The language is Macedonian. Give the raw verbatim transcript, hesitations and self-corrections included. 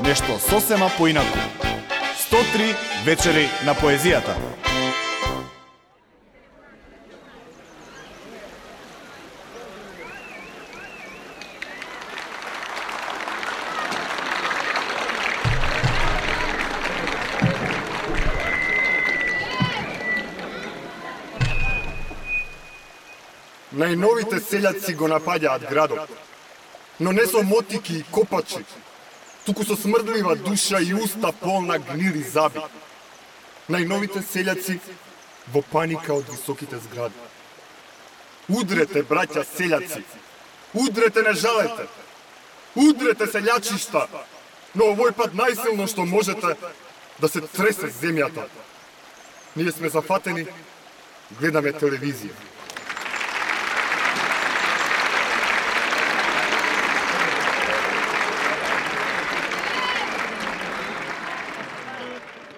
нешто сосема поинаку. сто три вечери на поезијата. Најновите селјаци го напаѓаат градот, но не со мотики и копачи, туку со смрдлива душа и уста полна гнили заби. Најновите селјаци во паника од високите згради. Удрете, браќа селјаци, удрете, не жалете, удрете селјачишта, но овој пат најсилно што можете да се тресе земјата. Ние сме зафатени, гледаме телевизија.